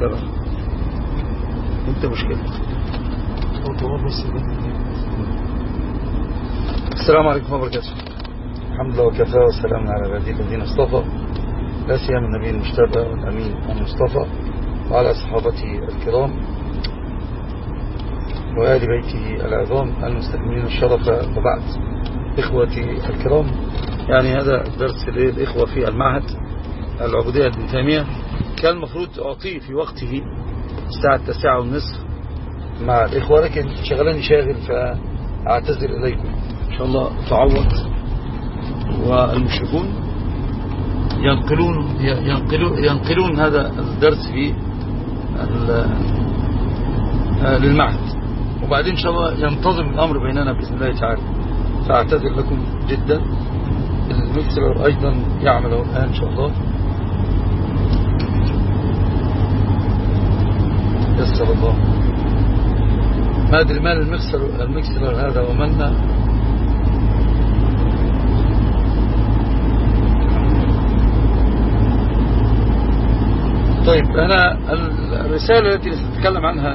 مشكلة بقى، انت مشكلة. السلام عليكم وبركاته. الحمد لله وكفى والسلام على عباده الذين اصطفى، لا سيما النبي المجتبى والأمين المصطفى وعلى صحابته الكرام وآل بيته العظام المستكملين الشرف، وبعد. إخوتي الكرام، يعني هذا درس للإخوة في المعهد العبودية ابن تيمية، كان المفروض أعطيه في وقته الساعة 9:30 مع الإخوة، لكن شغلني شاغل فأعتذر إليكم. إن شاء الله تعوض. والمشركون ينقلون هذا الدرس في للمعهد، وبعدين إن شاء الله ينتظم الأمر بيننا بإذن الله تعالى. فأعتذر لكم جدا. المكسر أيضا يعمل الآن إن شاء الله، يسر الله. ما أدري ما المكسر هذا ومن. طيب، أنا الرسالة التي سنتكلم عنها،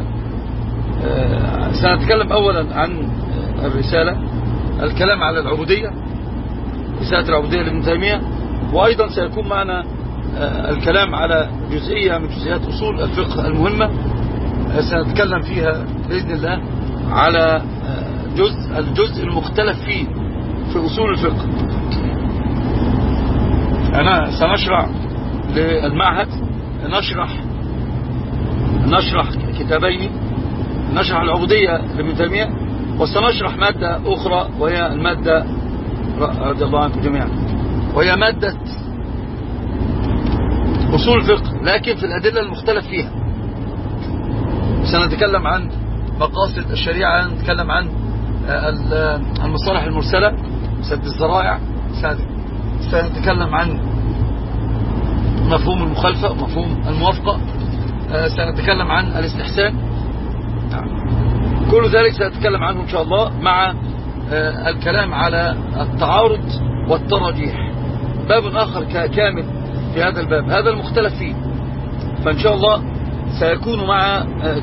سنتكلم أولا عن الرسالة، الكلام على العبودية، رسالة العبودية لابن تيمية، وأيضا سيكون معنا الكلام على جزئية من جزئيات أصول الفقه المهمة، سنتكلم فيها بإذن الله على الجزء المختلف فيه في أصول الفقه. أنا سنشرع للمعهد، نشرح كتابين، نشرح العبودية لابن تيمية، وسنشرح مادة أخرى وهي المادة رضي الله عنكم جميعا، وهي مادة أصول الفقه لكن في الأدلة المختلف فيها. سنتكلم عن مقاصد الشريعة، نتكلم عن المصالح المرسلة، سد الذرائع، سنتكلم عن مفهوم المخالفة ومفهوم الموافقة، سنتكلم عن الاستحسان. كل ذلك سنتكلم عنه إن شاء الله، مع الكلام على التعارض والترجيح، باب آخر كامل في هذا الباب، هذا المختلف فيه. فإن شاء الله سيكون مع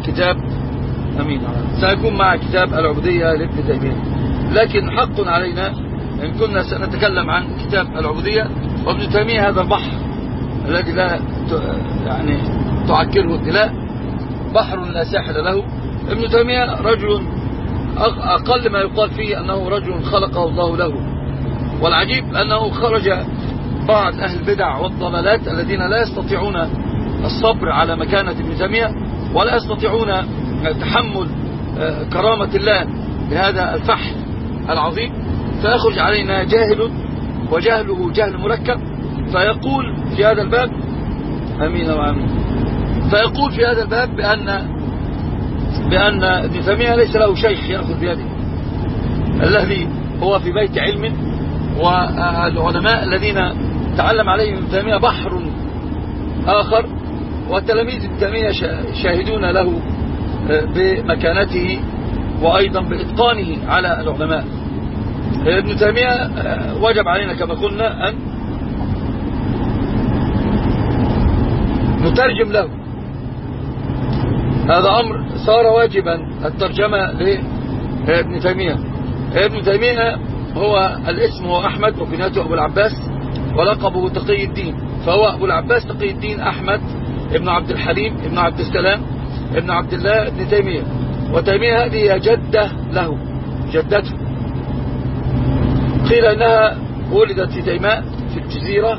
كتاب العبودية لابن تيمية. لكن حق علينا إن كنا سنتكلم عن كتاب العبودية وابن تيمية، هذا البحر الذي لا يعني تعكره الدلاء، بحر لا ساحل له. ابن تيمية رجل أقل ما يقال فيه أنه رجل خلقه الله له، والعجيب أنه خرج بعض أهل البدع والضلالات الذين لا يستطيعون الصبر على مكانة ابن تيمية ولا يستطيعون تحمل كرامة الله بهذا الفحل العظيم، فيخرج علينا جاهل وجهله جهل مركب، فيقول في هذا الباب أمين وأمين، فيقول في هذا الباب بأن ابن تيمية ليس له شيخ يأخذ بيده، الذي هو في بيت علم، والعلماء الذين تعلم عليهم ابن تيمية بحر آخر، وتلاميذ ابن تيمية شاهدون له بمكانته وأيضا بإتقانه على العلماء. ابن تيمية وجب علينا كما قلنا أن نترجم له، هذا أمر صار واجبا الترجمة لابن تيمية. ابن تيمية هو الاسم هو أحمد، وكنيته أبو العباس، ولقبه تقي الدين، فهو أبو العباس تقي الدين أحمد ابن عبد الحليم ابن عبد السلام ابن عبد الله ابن تيمية. وتيمية هذه جدة له، جدته، قيل أنها ولدت في تيماء في الجزيرة.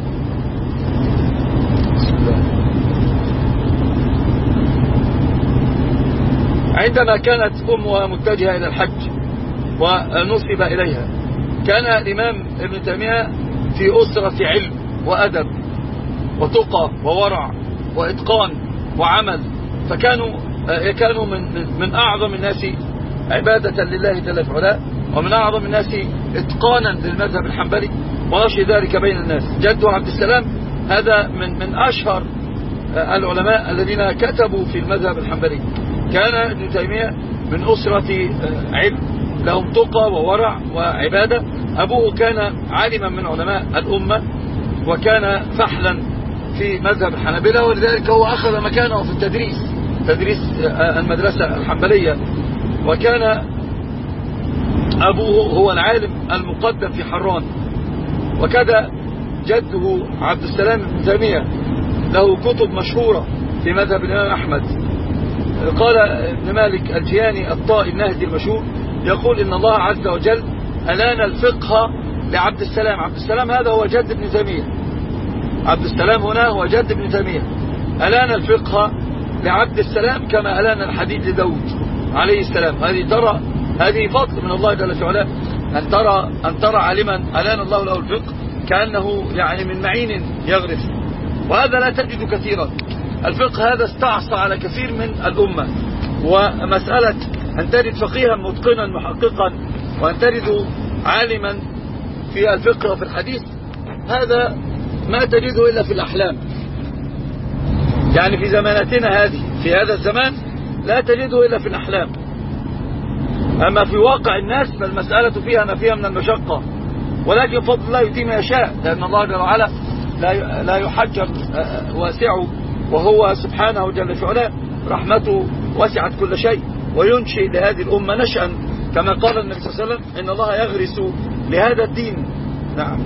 عندما كانت أمها متجهة إلى الحج ونسب إليها، كان الإمام ابن تيمية في أسرة علم وأدب وتقى وورع وإتقان وعمل، فكانوا من أعظم الناس عبادة لله جل في علاه، ومن أعظم الناس إتقانا للمذهب الحنبلي ونشر ذلك بين الناس. جده عبد السلام هذا من أشهر العلماء الذين كتبوا في المذهب الحنبلي. كان ابن تيمية من أسرة علم لهم تقى وورع وعبادة. أبوه كان عالما من علماء الأمة، وكان فحلا في مذهب الحنابلة، ولذلك هو أخذ مكانه في تدريس المدرسة الحنبلية. وكان أبوه هو العالم المقدم في حران. وكذا جده عبد السلام بن تيمية له كتب مشهورة في مذهب الإمام أحمد. قال ابن مالك الجياني الطائي النهدي المشهور يقول إن الله عز وجل ألان الفقه لعبد السلام. عبد السلام هذا هو جد ابن تيمية. عبد السلام هنا هو جد ابن تيمية. ألان الفقه لعبد السلام كما ألان الحديد لداود عليه السلام. هذه فضل من الله جل وعلا أن ترى عالما ألان الله له الفقه كأنه يعني من معين يغرف. وهذا لا تجد كثيرا. الفقه هذا استعصى على كثير من الأمة. ومسألة أن تجد فقيها متقنا محققا وأن تجد عالما في الفقه وفي الحديث، هذا ما تجده إلا في الأحلام. يعني في زمانتنا هذه في هذا الزمان لا تجده إلا في الأحلام. أما في واقع الناس فالمسألة فيها ما فيها من المشقة، ولكن فضل الله يؤتي ما يشاء، لأن الله جل وعلا لا يحجر واسعه، وهو سبحانه جل وعلا رحمته وسعت كل شيء، وينشئ لهذه الأمة نشأ كما قال النبي صلى الله عليه وسلم إن الله يغرس لهذا الدين نعم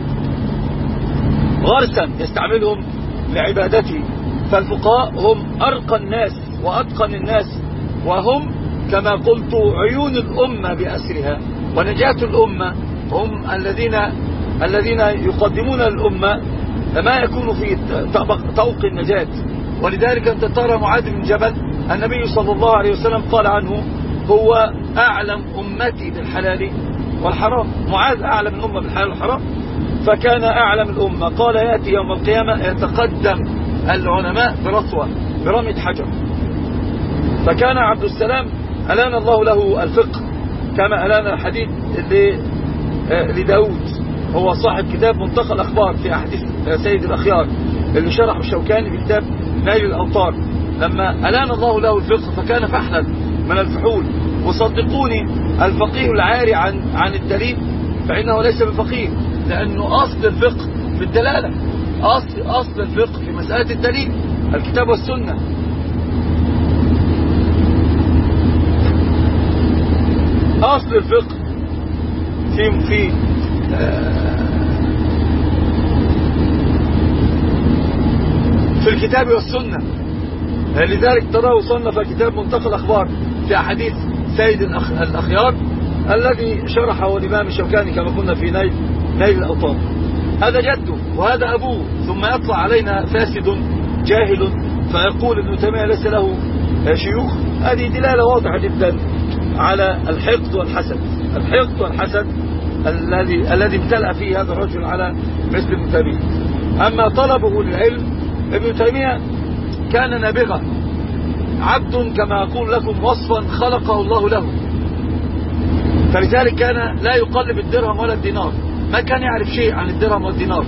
غرسا يستعملهم لعبادته. فالفقهاء هم أرقى الناس وأتقن الناس، وهم كما قلت عيون الأمة بأسرها ونجاة الأمة. هم الذين يقدمون للأمة ما يكون في طوق النجاة. ولذلك أنت ترى معاذ بن جبل النبي صلى الله عليه وسلم قال عنه هو أعلم أمتي بالحلال والحرام. معاذ أعلم الأمة بالحلال والحرام، فكان أعلم الأمة. قال يأتي يوم القيامة يتقدم العلماء برطوة برمية حجر. فكان عبد السلام ألان الله له الفقه كما ألان الحديث لداود. هو صاحب كتاب منتقى الأخبار في أحاديث سيد الأخيار اللي شرحه الشوكاني في كتاب نيل الأوطار. لما ألان الله له الفقه فكان فحلا من الفحول. وصدقوني الفقيه العاري عن الدليل فإنه ليس بفقيه، لأنه أصل الفقه في الدلالة. أصل الفقه في مسألة الدليل الكتاب والسنة. أصل الفقه في الكتاب والسنة. لذلك تراه صنف كتاب منتقى الأخبار في أحاديث سيد الأخيار الذي شرحه الإمام الشوكاني كما قلنا في نيل الأوطار. هذا جده وهذا أبوه. ثم يطلع علينا فاسد جاهل فيقول ابن تيمية ليس له شيوخ. هذه دلالة واضحة جدا على الحقد والحسد الذي امتلأ فيه هذا الرجل على مثل ابن تيمية. أما طلبه للعلم، ابن تيمية كان نابغة، عبد كما أقول لكم وصفا خلقه الله له. فلذلك كان لا يقلب الدرهم ولا الدينار، ما كان يعرف شيء عن الدرهم والدينار،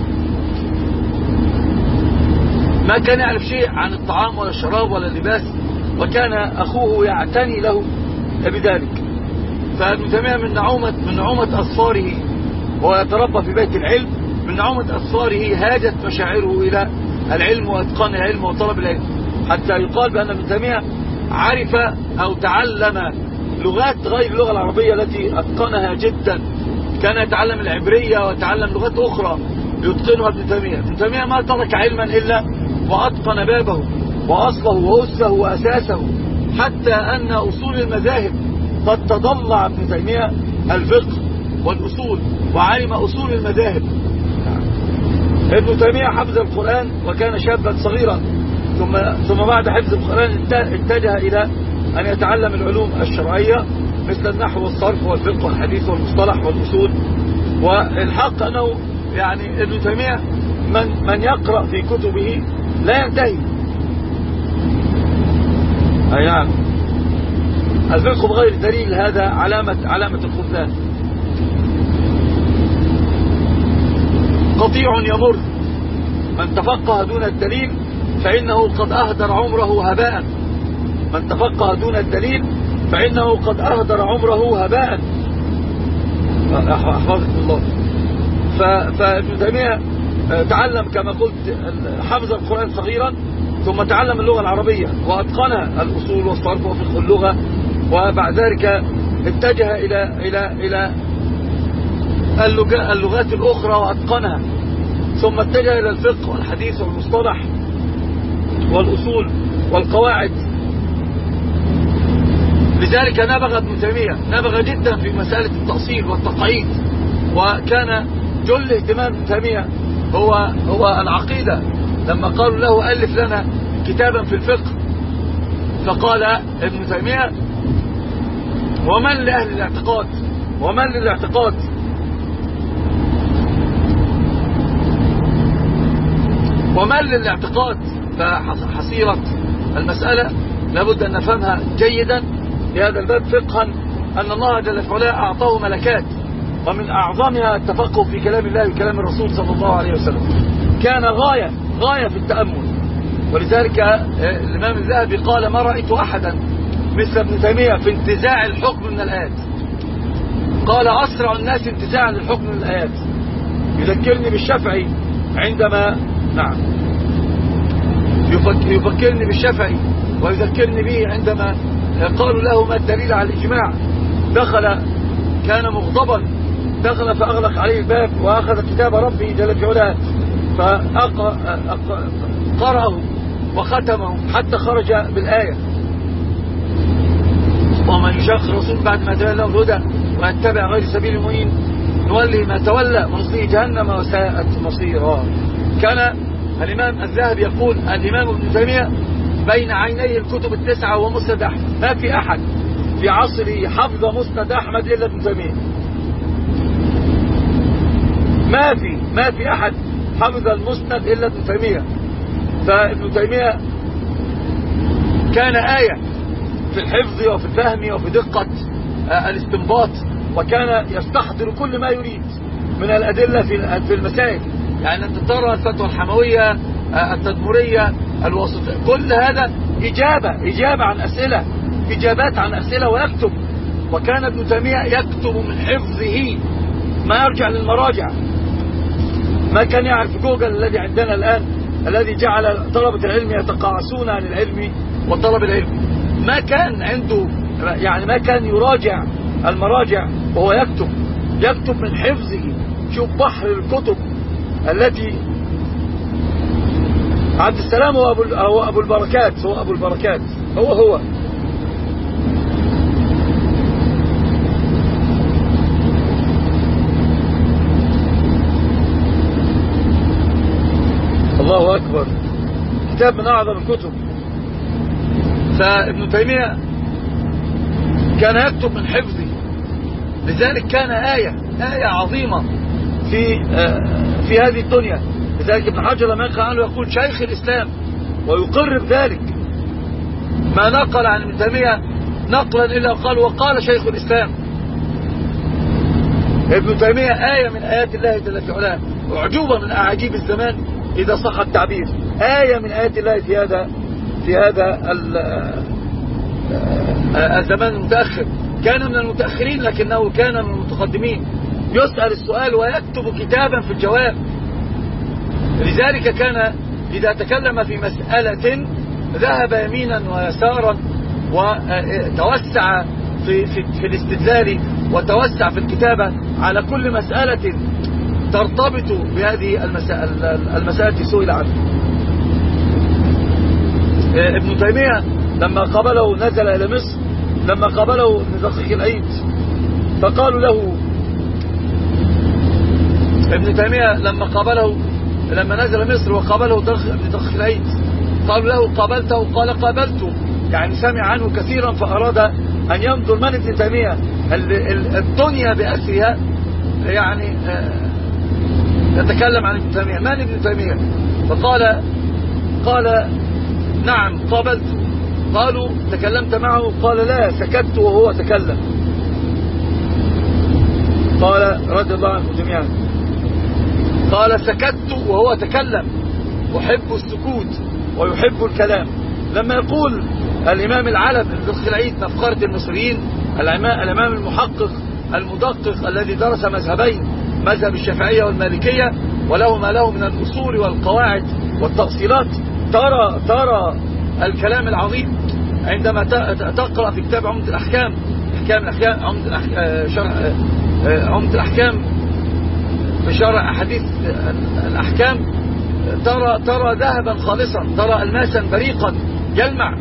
ما كان يعرف شيء عن الطعام ولا الشراب ولا اللباس، وكان أخوه يعتني له بذلك. فابن تيمية من نعومة أصفاره ويتربى في بيت العلم، من نعومة أصفاره هاجت مشاعره إلى العلم وإتقان العلم وطلب العلم، حتى يقال بأن ابن تيمية عرف أو تعلم لغات غير اللغة العربية التي أتقنها جدا. كان يتعلم العبرية ويتعلم لغات أخرى يتقنها ابن تيمية. ابن تيمية ما ترك علما إلا وأتقن بابه وأصله وأسه وأساسه، حتى أن أصول المذاهب قد تضلع ابن تيمية الفقه والأصول وعلم أصول المذاهب. ابن تيمية حفظ القرآن وكان شابا صغيرا، ثم بعد حفظ القرآن اتجه إلى أن يتعلم العلوم الشرعية مثل النحو والصرف والفقه والحديث والمصطلح والأصول. والحق أنه يعني ابن تيمية من يقرأ في كتبه لا ينتهي. يعني الفقه بغير دليل هذا علامة الخذلان. قطيع يمر، من تفقه دون الدليل فإنه قد أهدر عمره هباء. من تفقه دون الدليل فإنه قد أهدر عمره هباء. أحفظك الله. فابن تيمية تعلم كما قلت حفظ القرآن صغيرا، ثم تعلم اللغة العربية وأتقنها، الأصول والصرف وفقه اللغة، وبعد ذلك اتجه إلى اللغات الأخرى وأتقنها، ثم اتجه إلى الفقه والحديث والمصطلح والأصول والقواعد. لذلك نبغ ابن تيمية، نبغ جدا في مسألة التأصيل والتقعيد، وكان جل اهتمام ابن تيمية هو العقيدة. لما قالوا له ألف لنا كتابا في الفقه، فقال ابن تيمية: ومن لأهل الاعتقاد، ومن للاعتقاد. ومن للاعتقاد. فحصيرة المسألة لابد أن نفهمها جيدا لهذا الباب فقها، أن الله جل وعلا أعطاه ملكات، ومن أعظمها التفقه في كلام الله وكلام الرسول صلى الله عليه وسلم. كان غاية في التأمل. ولذلك الإمام الذهبي قال: ما رأيت أحدا مثل ابن تيمية في انتزاع الحكم من الآيات. قال: أسرع الناس انتزاعا للحكم من الآيات. يذكرني بالشافعي عندما يفكرني بالشافعي ويذكرني به عندما قالوا له: ما الدليل على الإجماع؟ كان مغضبا، دخل فأغلق عليه الباب وأخذ كتاب ربه جل في علاه فقرأه وختمه حتى خرج بالآية: ومن يشاق الرسول بعد ما تبين له الهدى ويتبع غير سبيل المؤمنين نوله ما تولى ونصليه جهنم وساءت مصيرا. كان الإمام الذهبي يقول: الإمام ابن تيمية بين عينيه الكتب التسعة ومسند أحمد، ما في أحد في عصره حفظ مسند أحمد إلا ابن تيمية. ما في أحد حفظ المسند إلا ابن تيمية. فابن تيمية كان آية في الحفظ وفي الفهم وفي دقة الاستنباط، وكان يستحضر كل ما يريد من الأدلة في المسائل. يعني أنت ترى الفتوى الحموية، التدمرية، الوسطية، كل هذا إجابة عن أسئلة، إجابات عن أسئلة، ويكتب. وكان ابن تيمية يكتب من حفظه ما يرجع للمراجع. ما كان يعرف جوجل الذي عندنا الآن، الذي جعل طلبة العلم يتقاعسون عن العلم وطلب العلم. ما كان عنده، يعني ما كان يراجع المراجع وهو يكتب من حفظه. شوف بحر الكتب التي عبد السلام هو أبو البركات، هو أبو البركات، هو الله أكبر، كتاب من أعظم الكتب. فابن تيمية كان يكتب من حفظه، لذلك كان آية عظيمة في هذه الدنيا. لذلك ابن حجر لما يقع عنه يقول شيخ الإسلام، ويقر بذلك. ما نقل عن ابن تيمية نقلا إلا قال وقال شيخ الإسلام. ابن تيمية آية من آيات الله جل في علاه، وعجوبة من أعاجيب الزمان إذا صح التعبير. آية من آيات الله في هذا الزمان المتأخر. كان من المتأخرين لكنه كان من المتقدمين. يسأل السؤال ويكتب كتابا في الجواب. لذلك كان إذا تكلم في مسألة ذهب يمينا ويسارا، وتوسع في الاستدلال، وتوسع في الكتابة على كل مسألة ترتبط بهذه المسائل سئل عنها. ابن تيمية لما قابله نزل إلى مصر، لما قابله ابن دقيق العيد، فقالوا له ابن تيمية لما نزل مصر وقابله ابن دقيق العيد، قالوا له قابلته؟ قال قابلته، يعني سمع عنه كثيرا، فأراد أن ينظر من ابن تيمية، الدنيا بأسرها، يعني يتكلم عن ابن تيمية، من ابن تيمية؟ قال نعم قابلته. قالوا تكلمت معه؟ قال لا، سكت وهو تكلم. قال رضي الله عنه جميعا، قال سكت وهو تكلم، أحب السكوت ويحب الكلام. لما يقول الإمام العلم ابن دقيق العيد مفخرة المصريين، الإمام المحقق المدقق الذي درس مذهبين، مذهب الشافعية والمالكية، وله ما له من الأصول والقواعد والتفصيلات، ترى الكلام العظيم عندما تقرأ في كتاب عمدة الأحكام، عمدة الأحكام بشرح أحاديث الأحكام، ترى ذهبا خالصا، ترى الماسا بريقا يلمع.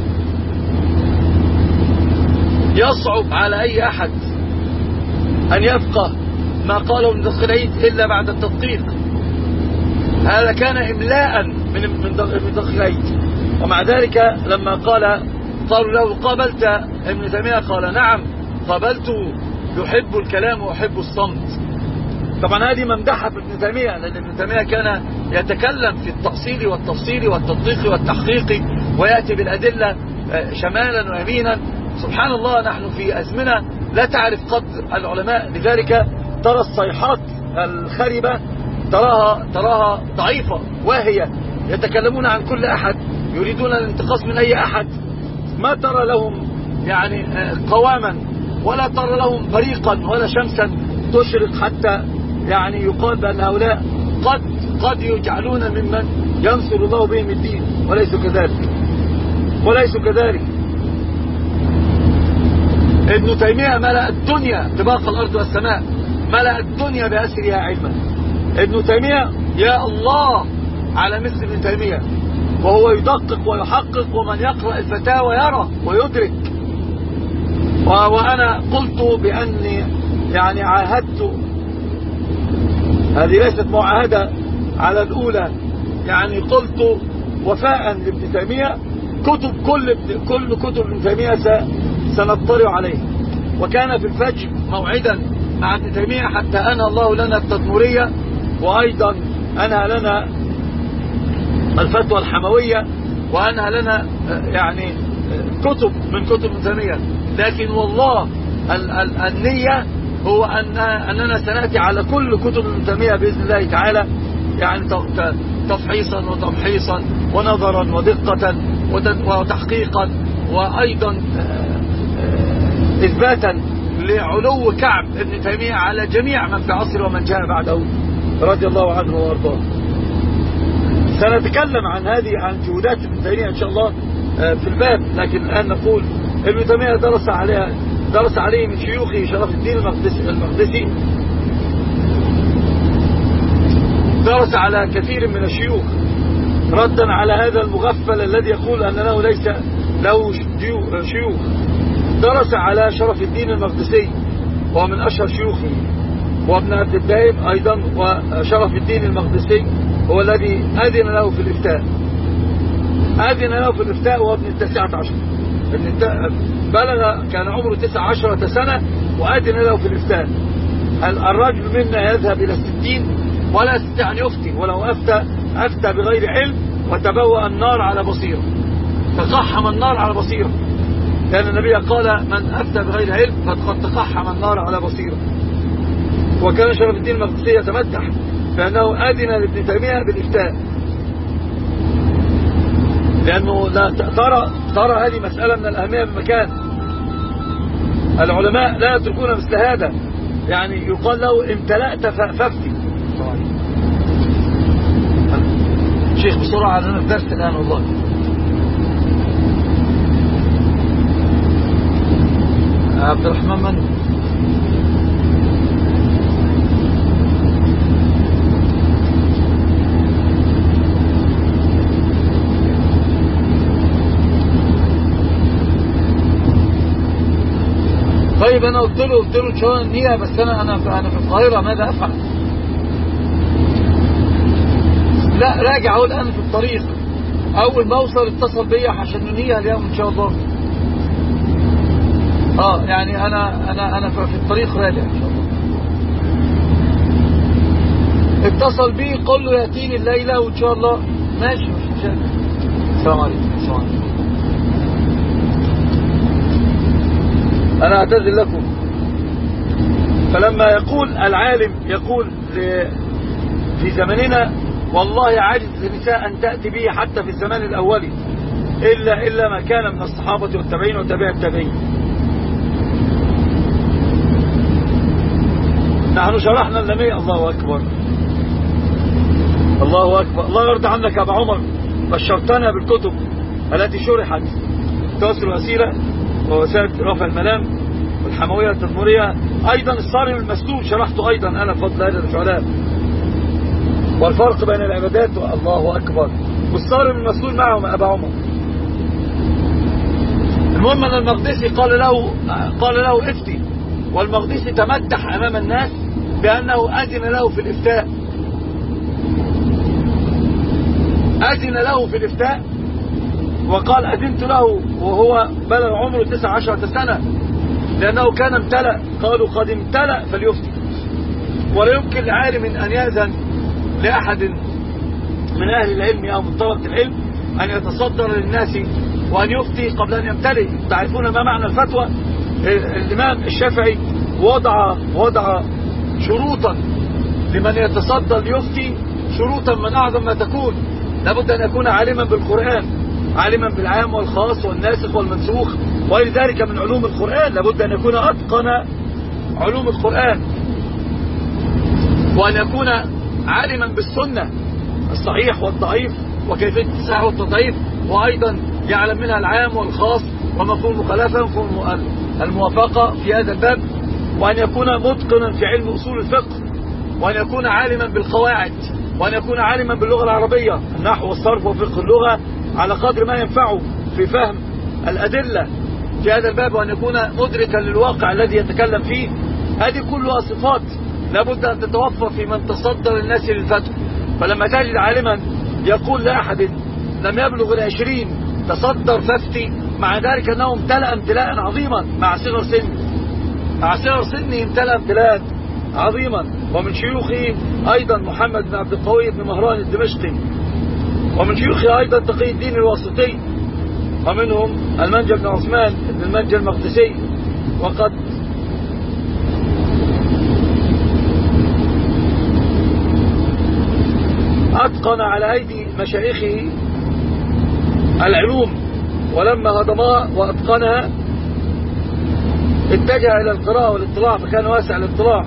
يصعب على أي أحد أن يفقه ما قاله ابن دقيق العيد إلا بعد التدقيق. هذا كان إملاء من ابن دقيق العيد، ومع ذلك لما قالوا له قابلت ابن تيمية قال نعم قابلته، يحب الكلام ويحب الصمت. طبعا هذه ممدحة في ابن تيمية، لأن ابن تيمية كان يتكلم في التأصيل والتفصيل والتدقيق والتحقيق، ويأتي بالأدلة شمالا ويمينا. سبحان الله، نحن في أزمنة لا تعرف قدر العلماء، لذلك ترى الصيحات الخربة تراها ضعيفة واهية، يتكلمون عن كل أحد، يريدون الانتقاص من أي أحد، ما ترى لهم يعني قواما، ولا ترى لهم بريقا ولا شمسا تشرق حتى يعني يقال بأن هؤلاء قد يجعلون ممن ينصر الله بهم الدين، وليسوا كذلك. ابن تيمية ملأ الدنيا طباق الأرض والسماء، ملأ الدنيا بأسرها علما. ابن تيمية يا الله على مثل ابن تيمية، وهو يدقق ويحقق، ومن يقرأ الفتاوى يرى ويدرك. وأنا قلت بأني يعني عاهدت، هذه ليست معاهدة على الأولى، يعني قلت وفاء لابن تيمية كل كتب ابن تيمية سنطلع عليه. وكان في الفجر موعدا مع ابن تيمية حتى أنهى الله لنا التدمرية، وأيضا أنهى لنا الفتوى الحموية، وأنهى لنا يعني كتب من كتب ابن تيمية. لكن والله النية هو أننا سنأتي على كل كتب ابن تيمية بإذن الله تعالى، يعني تفحيصا وتمحيصا ونظرا ودقة وتحقيقا، وأيضا إثباتا لعلو كعب ابن تيمية على جميع من في عصره ومن جاء بعده رضي الله عنه وارضاه. سنتكلم عن جهودات ابن تيمية إن شاء الله في الباب، لكن الآن نقول ابن تيمية درس عليه من شيوخه شرف الدين المقدسي، درس على كثير من الشيوخ ردا على هذا المغفل الذي يقول أن له ليس له شيوخ. درس على شرف الدين المقدسي وهو من أشهر شيوخه، وابن عبد الدائم أيضا. وشرف الدين المقدسي هو الذي أذن له في الإفتاء وهو ابن 19، بلغ كان عمره 19 سنة وأذن له في الإفتاء. الرجل منا يذهب إلى 60 ولا يستطيع أن يفتي، ولو أفتى بغير علم وتبوأ النار على بصيرة، تقحم النار على بصيرة، لأن النبي قال من أفتى بغير علم فقد تقحم النار على بصيرة. وكان شرف الدين المقدسي يتمدح بأنه أذن لابن تيمية بالإفتاء، لأنه لا ترى هذه مسألة من الأهمية بمكان. العلماء لا يتركون مثل هذا، يعني يقال له امتلأت فافتي. شيخ بسرعة لنا الدرس الآن والله. عبد الرحمن من طيب انا قلت له شو النية، بس انا في القاهرة ماذا افعل؟ لا راجع اقول انا في الطريق، اول ما اوصل اتصل بيا عشان ننهيها اليوم ان شاء الله. يعني انا في الطريق راجع ان شاء الله. اتصل بي قل له ياتيني الليله وان شاء الله ماشي، مش مشاكل. السلام عليكم. انا اعتذر لكم. فلما يقول العالم يقول في زمننا والله عاجز النساء أن تأتي به حتى في الزمان الأولي إلا ما كان من الصحابة والتابعين وتابع التابعين. نحن شرحنا اللمية. الله أكبر. الله أكبر. الله يرضى عنك يا أبا عمر، بشرتنا بالكتب التي شرحت، توسل الوسيلة ووسائل رفع الملام والحموية التدمرية، أيضا الصارم المسلول شرحته أيضا أنا بفضل هذا الفعلاء، والفرق بين العبادات. الله أكبر. والصارم المسلول معهم أبا عمر. المهم أن المقدسي قال له افتي، والمقدسي تمدح أمام الناس بأنه أذن له في الإفتاء، أذن له في الإفتاء، وقال أذنت له وهو بلغ عمره 19 سنة، لأنه كان امتلأ. قالوا قد امتلأ فليفتي. ولا يمكن لعالم أن يأذن لأحد من أهل العلم أو من طلبة العلم أن يتصدر للناس وأن يفتي قبل أن يمتلئ. تعرفون ما معنى الفتوى؟ الإمام الشافعي وضع شروطا لمن يتصدر ليفتي، شروطا من أعظم ما تكون. لابد أن يكون عالما بالقرآن، عالما بالعام والخاص والناسخ والمنسوخ وغير ذلك من علوم القرآن. لابد أن يكون أتقن علوم القرآن، وأن يكون عالما بالسنة الصحيح والضعيف وكيفية الصحيح والتضعيف، وأيضا يعلم منها العام والخاص ومفهوم المخالفة ومفهوم الموافقة في هذا الباب، وأن يكون متقنا في علم أصول الفقه، وأن يكون عالما بالقواعد، وأن يكون عالما باللغة العربية، النحو والصرف وفقه اللغة على قدر ما ينفعه في فهم الأدلة في هذا الباب، وأن يكون مدركا للواقع الذي يتكلم فيه. هذه كلها صفات لابد أن تتوفر في من تصدر الناس للفتوى. فلما تجد عالما يقول لأحد لم يبلغ 20 تصدر فافتي، مع ذلك أنه امتلأ امتلاء عظيما مع صغر سنه امتلأ امتلاء عظيما. ومن شيوخه أيضا محمد بن عبد القوي بن مهران الدمشقي، ومن شيوخه أيضا تقي الدين الواسطي، ومنهم المنجل بن عثمان بن المنجل المقدسي. وقد أتقن على أيدي مشايخه العلوم، ولما هضمها وأتقنها اتجه إلى القراءة والاطلاع، فكان واسع الاطلاع.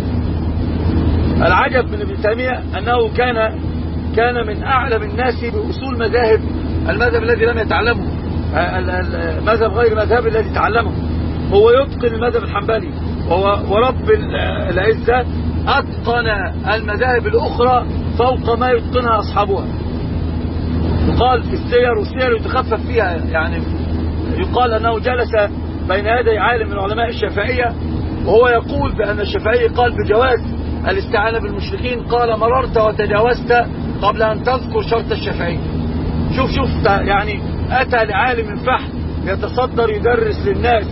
العجب من ابن تيمية أنه كان من أعلم الناس بأصول مذاهب، المذهب الذي لم يتعلمه، مذهب غير مذهب الذي تعلمه. هو يتقن المذهب الحنبلي، ورب العزة أتقن المذاهب الأخرى فوق ما يتقنها أصحابها. يقال في السير، والسير يتخفف فيها، يعني يقال أنه جلس بين يدي عالم من علماء الشافعية وهو يقول بأن الشافعي قال بجواز الاستعانة بالمشركين، قال مررت وتجاوزت قبل أن تذكر شرط الشافعي. شوف يعني أتى لعالم فحم يتصدر يدرس للناس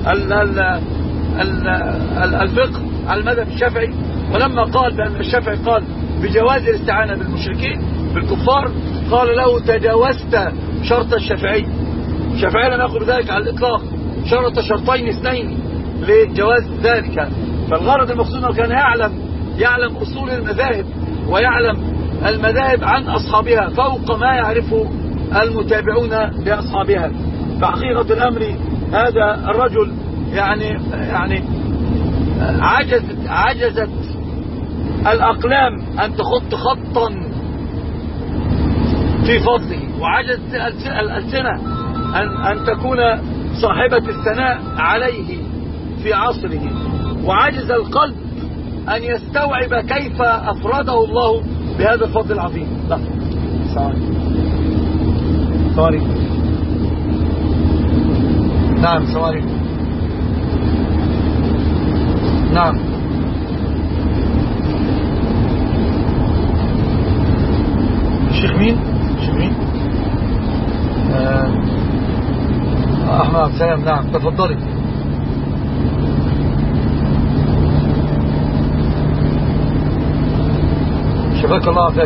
الفقه على المذهب الشافعي، ولما قال بأن الشافعي قال بجواز الاستعانة بالمشركين بالكفار قال له تجاوزت شرط الشافعي. الشافعي لم يقل بذلك على الإطلاق، شرط شرطين اثنين لجواز ذلك. فالغرض المقصود أنه كان يعلم أصول المذاهب ويعلم المذاهب عن أصحابها فوق ما يعرفه المتابعون لأصحابها. فحقيقة الأمر هذا الرجل يعني عجزت الأقلام أن تخط خطا في فضله، وعجزت الألسنة أن تكون صاحبة الثناء عليه في عصره، وعجز القلب أن يستوعب كيف أفرده الله بهذا الفضل العظيم. لا سوري. نعم سوري. نعم الشيخ مين؟ أحمد عبد السلام. نعم تفضلي. شفاك الله عافاك.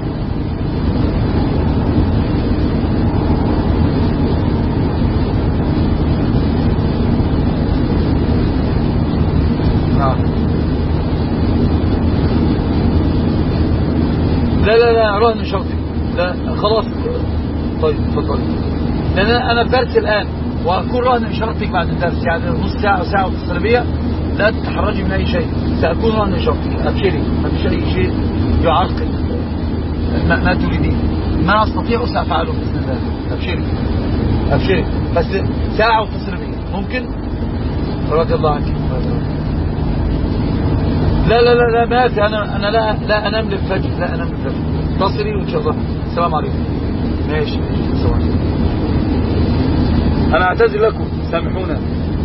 نعم. لا رهن شرطي. لا خلاص. طيب تفضل. لأن أنا بدرس الآن وأكون رهن شرطك بعد الدرس، يعني نص ساعة أو ساعة وتصل بيا. لا تتحرجي من أي شيء، سأكون رهن شرطك. أبشري، ما فيش أي شيء يعرقل. ما تريدين، ما أستطيع سأفعله بإذن الله. أبشري بس ساعة واتصل بي ممكن؟ رضي الله عنك. لا ما في، أنا لا أنام للفجر، اتصلي وإن شاء الله. السلام عليكم. ماشي السلام عليكم. أنا أعتذر لكم، سامحونا.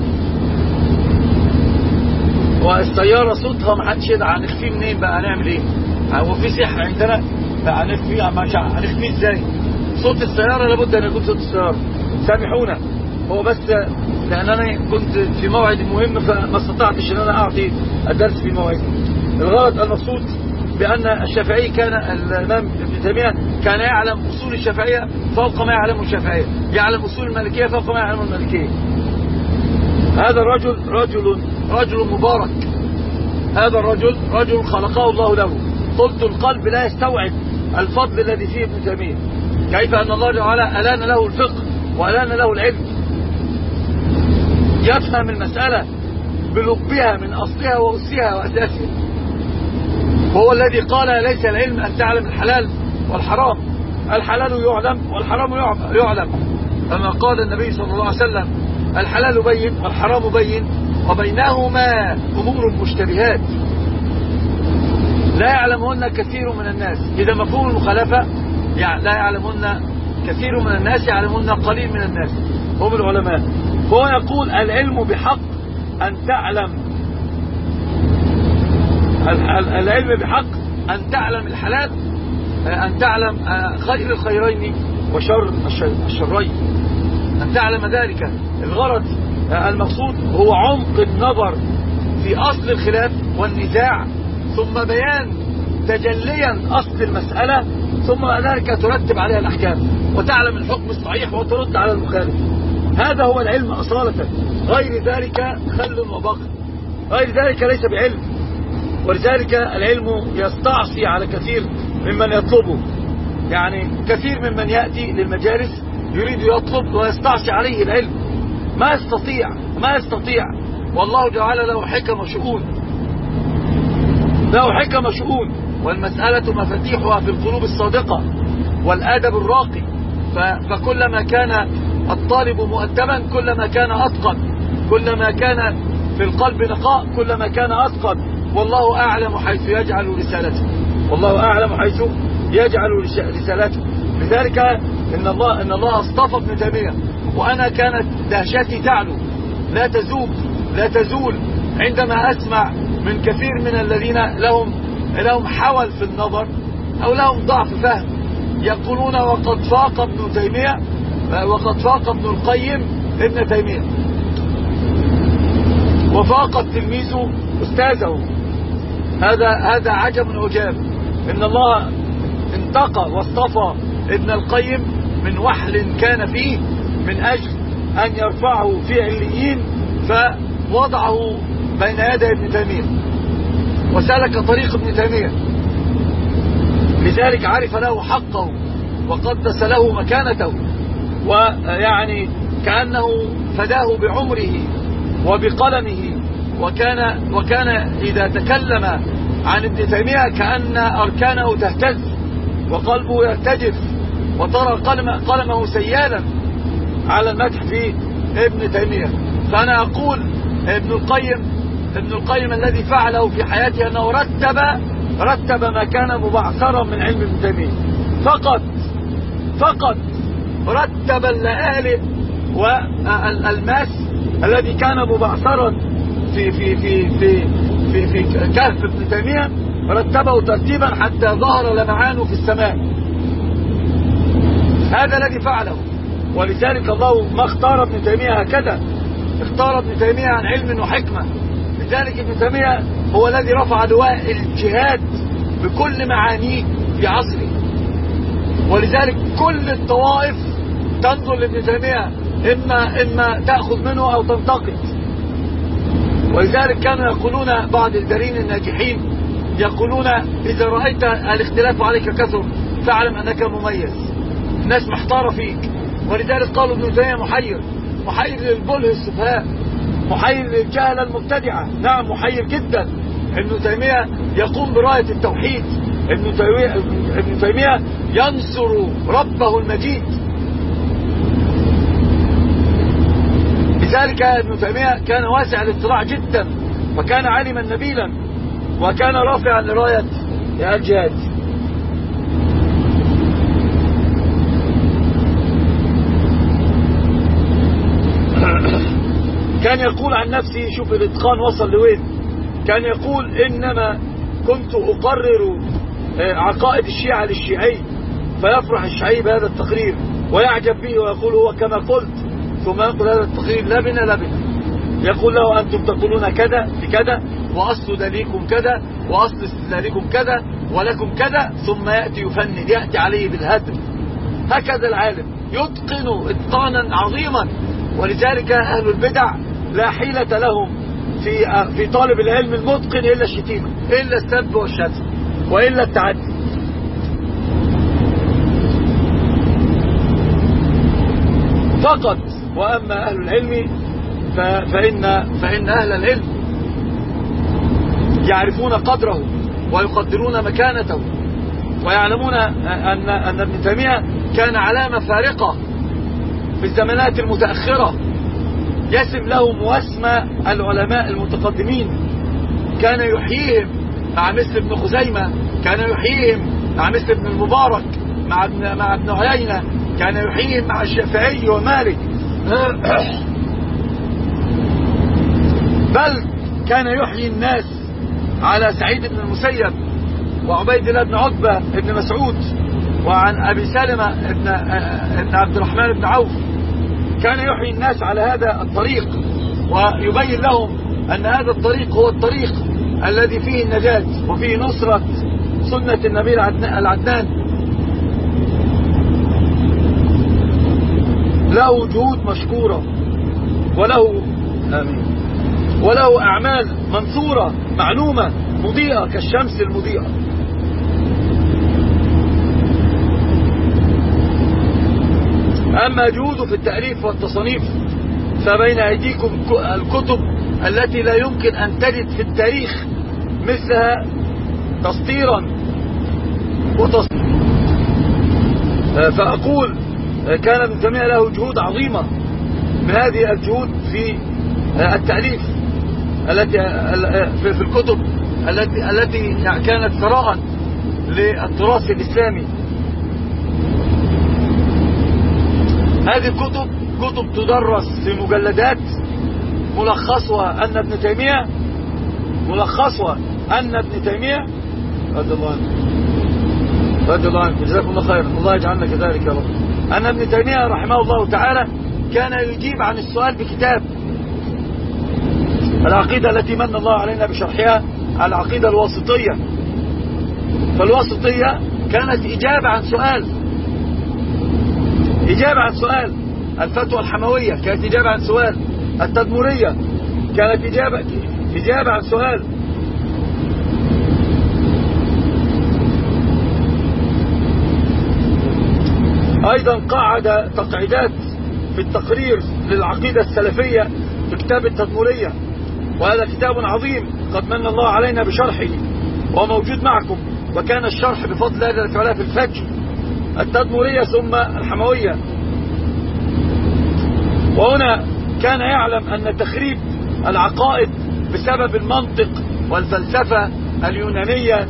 والسيارة صوتها ما حدش يدعى، هنخفيه منين بقى؟ هنعمل ايه؟ هو في سحر عندنا؟ لا هنخفيه، هنخفيه ازاي؟ صوت السيارة لابد ان يكون صوت السيارة. سامحونا، هو بس لان انا كنت في موعد مهم فما استطعتش ان انا اعطي الدرس في موعدي. الغرض المقصود بان الشافعي كان الامام ابن تيمية كان يعلم اصول الشافعية فوق ما يعلمه الشافعية، يعلم اصول المالكية فوق ما يعلمه المالكية. هذا الرجل رجل مبارك، هذا الرجل رجل خلقه الله له. قلت القلب لا يستوعب الفضل الذي فيه ابن تيمية، كيف أن الله تعالى ألان له الفقه وألان له العلم، يفهم المسألة بلبها من أصلها وأسها وأساسها. وهو الذي قال ليس العلم أن تعلم الحلال والحرام، الحلال يعلم والحرام يعلم، كما قال النبي صلى الله عليه وسلم الحلال بين والحرام بين وبينهما أمور مشتبهات لا يعلمهن كثير من الناس. إذا مفهوم المخالفة لا يعلمهن كثير من الناس، يعلمهن قليل من الناس هم العلماء. هو يقول العلم بحق أن تعلم، العلم بحق أن تعلم الحلال، أن تعلم خير الخيرين وشر الشرين، أن تعلم ذلك. الغرض المقصود هو عمق النظر في أصل الخلاف والنزاع، ثم بيان تجليا أصل المسألة، ثم بعد ذلك ترتب عليها الأحكام وتعلم الحكم الصحيح وترد على المخالف. هذا هو العلم أصالة، غير ذلك خل وبقر، غير ذلك ليس بعلم. ولذلك العلم يستعصي على كثير ممن يطلبه، يعني كثير ممن يأتي للمجالس يريد يطلب ويستعصي عليه العلم، ما يستطيع. والله تعالى له حكم وشؤون، والمسألة مفاتيحها في القلوب الصادقة والآدب الراقي. فكلما كان الطالب مؤدبا كلما كان أتقن، كلما كان في القلب نقاء كلما كان أتقن. والله أعلم حيث يجعل رسالته، لذلك إن الله اصطفى ابن تيمية. وأنا كانت دهشتي تعلو لا تزول عندما أسمع من كثير من الذين لهم حول في النظر أو لهم ضعف فهم يقولون وقد فاق ابن القيم ابن تيمية، وفاق التلميذ أستاذه. هذا عجب عجاب. إن الله انتقى واصطفى ابن القيم من وحل كان فيه من أجل أن يرفعه في عليين، فوضعه بين يدي ابن تيمية وسلك طريق ابن تيمية، لذلك عرف له حقه وقدس له مكانته، ويعني كأنه فداه بعمره وبقلمه. وكان إذا تكلم عن ابن تيمية كأن أركانه تهتز وقلبه يرتجف، وترى قلمه سيالا على المدح في ابن تيمية. فأنا أقول ابن القيم الذي فعله في حياته أنه رتب ما كان مبعثرا من علم ابن تيمية، فقط رتب اللآلئ والألماس الذي كان مبعثرا في كهف ابن تيمية، رتبه ترتيبا حتى ظهر لمعانه في السماء. هذا الذي فعله. ولذلك الله ما اختار ابن تيمية هكذا، اختار ابن تيمية عن علم وحكمة. لذلك ابن تيمية هو الذي رفع لواء الجهاد بكل معانيه في عصره. ولذلك كل الطوائف تنظر لابن تيمية إما تأخذ منه أو تنتقد. ولذلك كانوا يقولون بعض الدارين الناجحين يقولون إذا رأيت الاختلاف عليك كثر فاعلم أنك مميز، الناس محتارة فيك. ولذلك قالوا ابن تيمية محير للبله السفهاء، محير للجهل المبتدعة. نعم محير جدا. ابن تيمية يقوم براية التوحيد ابن تيمية ينصر ربه المجيد. لذلك ابن تيمية كان واسع الاطلاع جدا، وكان عالما نبيلا، وكان رافعا لراية الجهاد. كان يقول عن نفسه، شوف الاتقان وصل لوين، كان يقول إنما كنت أقرر عقائد الشيعة للشيعي فيفرح الشيعي بهذا التقرير ويعجب به ويقول هو كما قلت، ثم يقول هذا التقرير لبنة لبنة، يقول له أنتم تقولون كذا بكذا، وأصل دليلكم كذا، وأصل استدلالكم كذا، ولكم كذا، ثم يأتي يفند، يأتي عليه بالهدم. هكذا العالم يتقن إتقانا عظيما. ولذلك أهل البدع لا حيلة لهم في طالب العلم المتقن إلا الشتيمة، إلا السب والشتم، وإلا التعدي. فقط. وأما أهل العلم فإن أهل العلم يعرفون قدره ويقدرون مكانته، ويعلمون أن ابن تيمية كان علامة فارقة في الزمانات المتأخرة، يسم لهم واسم العلماء المتقدمين، كان يحييهم مع مثل ابن خزيمة، كان يحييهم مع مثل ابن المبارك، مع ابن عيينة، كان يحييهم مع الشافعي ومالك، بل كان يحيي الناس على سعيد بن المسيب وعبيد الله بن عتبة بن مسعود، وعن أبي سلمة ابن عبد الرحمن بن عوف. كان يحيي الناس على هذا الطريق ويبين لهم أن هذا الطريق هو الطريق الذي فيه النجاة وفيه نصرة سنة النبي العدنان. له جهود مشكورة، وله أعمال منثورة معلومة مضيئة كالشمس المضيئة. أما جهوده في التأليف والتصنيف فبين أيديكم الكتب التي لا يمكن أن تجد في التاريخ مثلها تسطيرا فأقول كان ابن تيمية له جهود عظيمة. من هذه الجهود في التأليف التي في الكتب التي كانت ثراء للتراث الإسلامي. هذه الكتب كتب تدرس في مجلدات، ملخصها أن ابن تيمية رضي الله عنه جزاكم الله خيرا، الله يجعلنا كذلك يا رب، أن ابن تيمية رحمه الله تعالى كان يجيب عن السؤال بكتاب العقيدة التي من الله علينا بشرحها، العقيدة الواسطية. فالواسطية كانت إجابة عن سؤال، الفتوى الحموية كانت إجابة عن سؤال، التدمرية كانت إجابة عن سؤال. أيضا قاعد تقعيدات في التقرير للعقيدة السلفية في كتاب التدمرية، وهذا كتاب عظيم قد من الله علينا بشرحه وموجود معكم، وكان الشرح بفضل هذا الفعلاء في الفجر، التدمرية ثم الحموية. وهنا كان يعلم أن تخريب العقائد بسبب المنطق والفلسفة اليونانية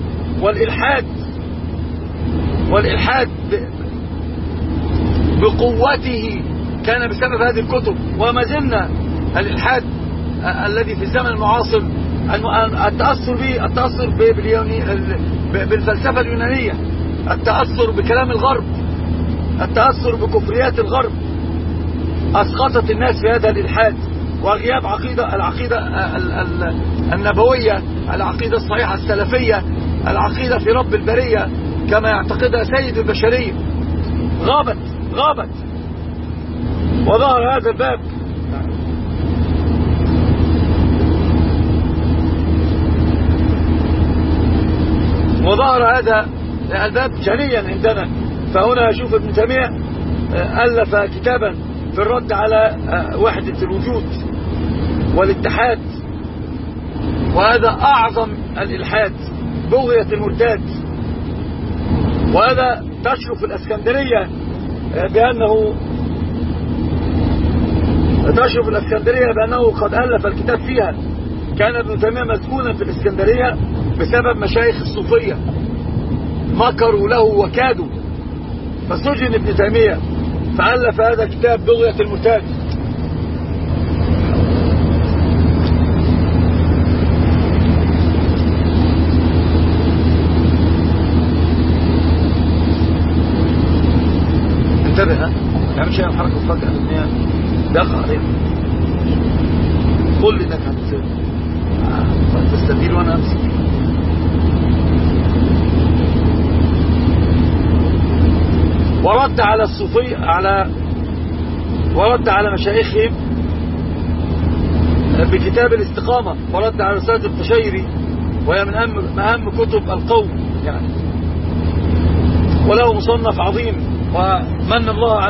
والإلحاد بقوته كان بسبب هذه الكتب. وما زلنا الإلحاد الذي في الزمن المعاصر التأثر بالفلسفة اليونانية، التأثر بكلام الغرب، التأثر بكفريات الغرب أسقطت الناس في هذا الإلحاد، وغياب العقيدة النبوية، العقيدة الصحيحة السلفية، العقيدة في رب البرية كما يعتقدها سيد البشرية غابت. وظهر هذا الباب جليا عندنا. فهنا أشوف ابن تيمية ألف كتابا في الرد على وحدة الوجود والاتحاد، وهذا أعظم الإلحاد، بغية المرتاد. وهذا تشرف الإسكندرية بأنه قد ألف الكتاب فيها. كان ابن تيمية مسجونا في الإسكندرية بسبب مشايخ الصوفية مكروا له وكادوا، فسجن ابن تيمية فألف هذا كتاب بغية المرتاد. انتبه، ها تعمل شيء الحركة الفجأة لأنها دقع عليها. قل لي انك هتستدير وانا امسك. ورد على الصوفية ورد على مشايخهم بكتاب الاستقامة، ورد على رسالة القشيري وهي من أهم كتب القوم يعني، وله مصنف عظيم ومن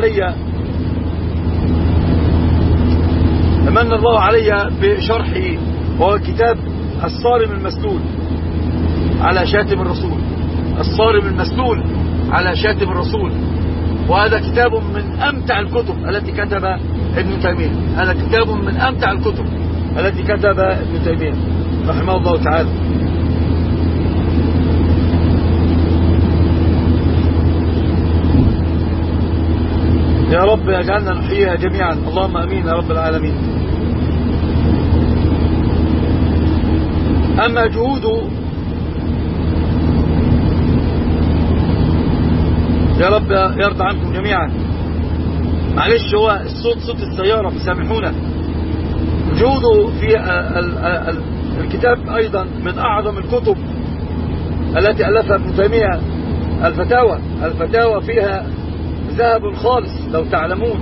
الله علي بشرحه، وهو كتاب الصارم المسلول على شاتم الرسول. الصارم المسلول على شاتم الرسول، وهذا كتاب من أمتع الكتب التي كتب ابن تيمية. هذا كتاب من أمتع الكتب التي كتب ابن تيمية رحمه الله تعالى. يا رب اجعلنا نحييها جميعا، اللهم امين يا رب العالمين. اما جهوده يا رب يرضى عنكم جميعا، معلش هو الصوت صوت السيارة فسامحونا. جهوده في الكتاب ايضا من اعظم الكتب التي الفها ابن تيمية الفتاوى فيها ذهب خالص لو تعلمون.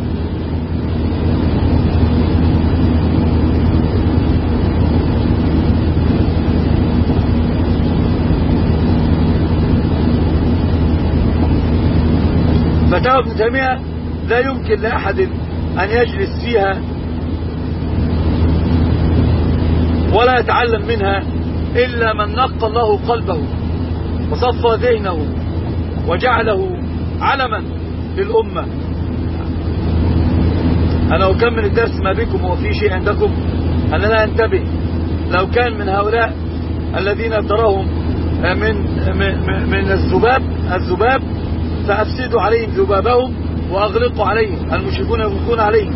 فتاوى ابن تيمية لا يمكن لأحد أن يجلس فيها ولا يتعلم منها إلا من نقى الله قلبه وصفى ذهنه وجعله علما للأمة. أنا أكمل الدرس ما بكم وفي شيء عندكم أننا أنتبه. لو كان من هؤلاء الذين تراهم من الذباب فأفسدوا عليهم ذبابهم وأغلقوا عليهم، المشركون يغلقون عليهم.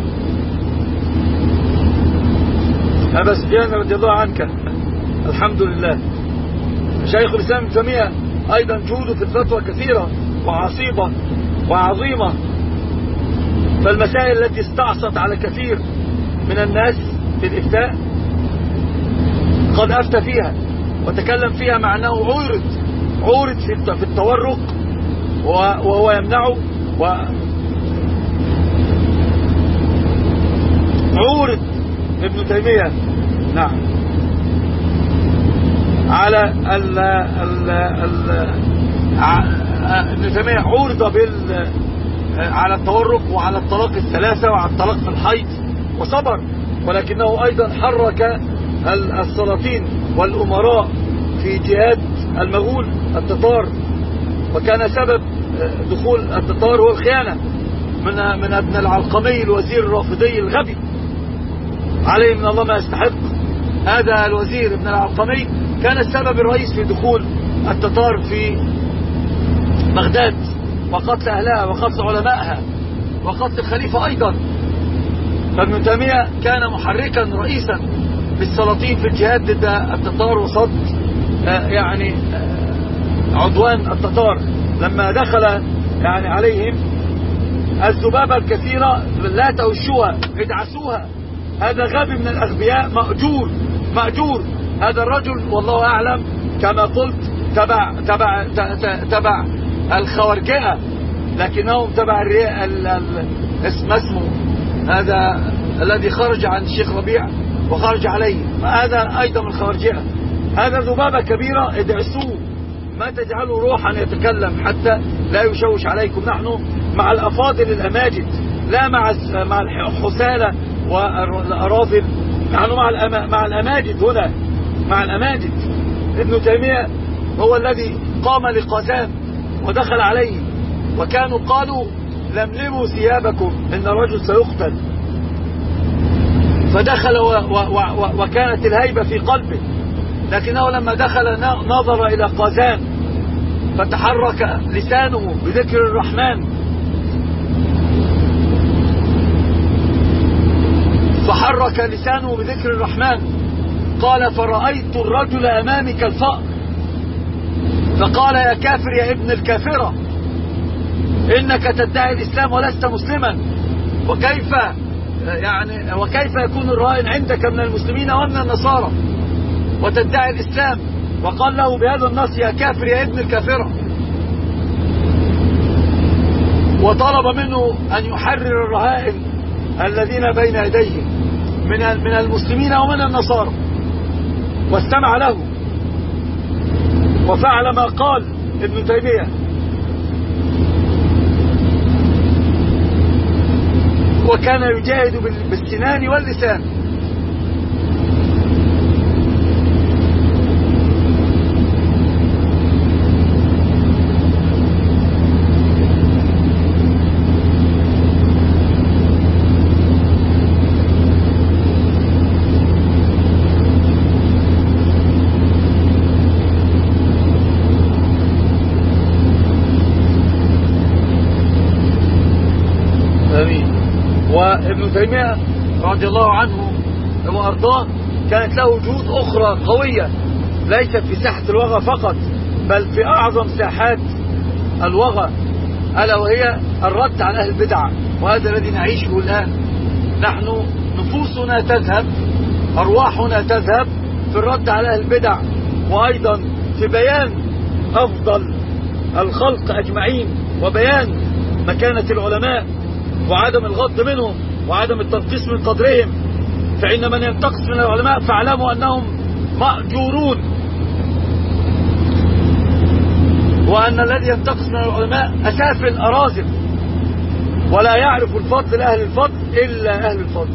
أبا سفيان رضي الله عنك الحمد لله. شيخ الإسلام ابن تيمية أيضا جهوده في الفتوى كثيرة وعصيبة وعظيمة، فالمسائل التي استعصت على كثير من الناس في الإفتاء قد أفتى فيها وتكلم فيها مع أنه عورد في التورق وهو يمنعه، عورد ابن تيمية نعم على ابن تيمية عورض على التورق وعلى الطلاق الثلاثة وعلى الطلاق في الحيض وصبر، ولكنه أيضا حرك السلاطين والأمراء في جهاد المغول التتار، وكان سبب دخول التتار هو الخيانة من ابن العلقمي الوزير الرافضي الغبي عليه من الله ما يستحق. هذا الوزير ابن العلقمي كان السبب الرئيس في دخول التتار في بغداد وقتل أهلها وقتل علمائها وقتل الخليفة أيضا. فابن تيمية كان محركا رئيسا بالسلاطين في الجهاد ضد التتار وصد يعني عدوان التتار لما دخل يعني عليهم الذبابة الكثيرة لا تهشوها ادعسوها. هذا غبي من الأغبياء مأجور. هذا الرجل والله أعلم كما قلت تبع الخوارجئة، لكنهم تبع اسمه هذا الذي خرج عن الشيخ ربيع وخرج عليه، هذا أيضا من الخوارجئة. هذا ذبابة كبيرة ادعسوه، ما تجعلوا روحا يتكلم حتى لا يشوش عليكم. نحن مع الأفاضل الأماجد لا مع الحسالة والأراذل، نحن مع الأماجد هنا، مع الأماجد. ابن تيمية هو الذي قام لقازان ودخل عليه، وكانوا قالوا لملموا ثيابكم إن الرجل سيقتل. فدخل وكانت الهيبة في قلبه، لكنه لما دخل نظر إلى قازان فتحرك لسانه بذكر الرحمن، فحرك لسانه بذكر الرحمن. قال فرأيت الرجل أمامي كالفأر، فقال يا كافر يا ابن الكافرة إنك تدعي الإسلام ولست مسلما، وكيف يكون الرائن عندك من المسلمين ومن النصارى وتدعي الإسلام؟ وقال له بهذا النص يا كافر يا ابن الكافرة، وطلب منه أن يحرر الرهائن الذين بين يديه من المسلمين ومن النصارى، واستمع له وفعل ما قال ابن تيمية. وكان يجاهد بالسنان واللسان. وابن تيمية رضي الله عنه وأرضاه كانت له جهود أخرى قوية، ليست في ساحة الوغى فقط، بل في أعظم ساحات الوغى، ألا وهي الرد على أهل البدع. وهذا الذي نعيشه الآن. نحن نفوسنا تذهب، أرواحنا تذهب في الرد على أهل البدع، وأيضا في بيان أفضل الخلق أجمعين، وبيان مكانة العلماء، وعدم الغض منهم، وعدم التنقيص من قدرهم. فإن من ينتقص من العلماء فاعلموا أنهم مأجورون، وأن الذي ينتقص من العلماء أسافل أراذل، ولا يعرف الفضل لأهل الفضل إلا أهل الفضل.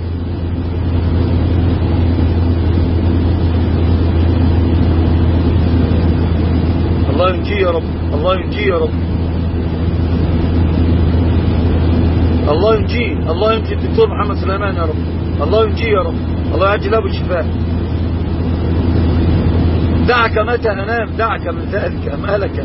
الله ينجيه يا رب، الله ينجيه يا رب، الله ينجيه، الله ينجي الدكتور محمد سليمان يا رب، الله ينجيه يا رب، الله يعجل له بالشفاء. دعك متى أنام، دعك من ذلك أم أهلك.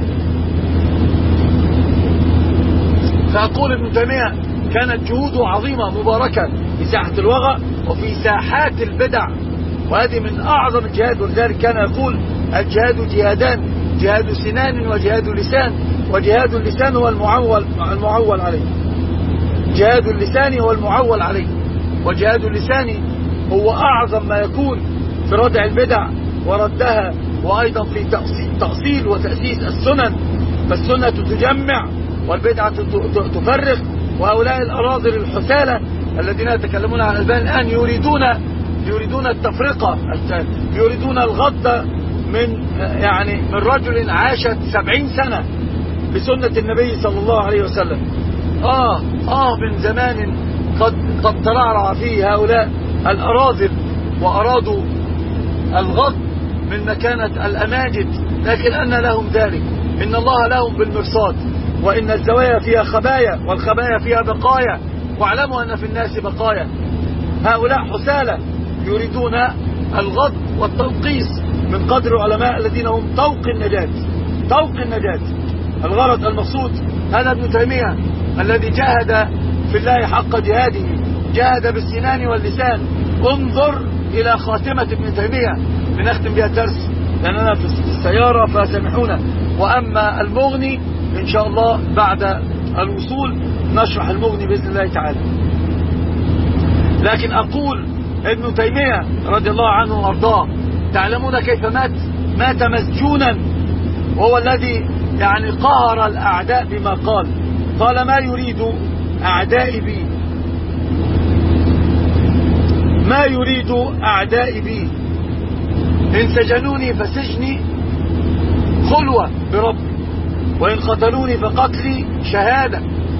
فأقول ابن تيمية كانت جهوده عظيمة مباركة في ساحة الوغى وفي ساحات البدع، وهذه من أعظم الجهاد. ولذلك كان يقول الجهاد جهادان، جهاد سنان وجهاد لسان، وجهاد اللسان هو المعول عليه. جهاد اللسان هو المعول عليه، وجهاد اللسان هو أعظم ما يكون في ردع البدع وردها، وأيضا في تأصيل وتأسيس السنن. فالسنة تجمع والبدعة تفرق. وهؤلاء الأراذل الحثالة الذين يتكلمون عن الألبان الآن يريدون التفرقة، يريدون الغض من رجل عاش 70 سنة بسنة النبي صلى الله عليه وسلم. من زمان قد ترعرع فيه هؤلاء الأراذل، وأرادوا الغض من مكانة الأماجد، لكن أن لهم ذلك؟ إن الله لهم بالمرصاد، وإن الزوايا فيها خبايا والخبايا فيها بقايا، واعلموا أن في الناس بقايا. هؤلاء حثالة يريدون الغض والتنقيص من قدر العلماء الذين هم طوق النجاة، طوق النجاة. الغرض المقصود هذا ابن تيمية الذي جاهد في الله حق جهاده، جاهد بالسنان واللسان. انظر إلى خاتمة ابن تيمية، لنختم بها الدرس لأننا في السيارة فسامحونا. وأما المغني إن شاء الله بعد الوصول نشرح المغني بإذن الله تعالى. لكن أقول ابن تيمية رضي الله عنه وارضاه، تعلمون كيف مات مسجونا، وهو الذي قهر الأعداء بما قال ما يريد أعدائي بي، ما يريد أعدائي بي، إن سجنوني فسجني خلوة بربي، وإن قتلوني فقتلي شهادة،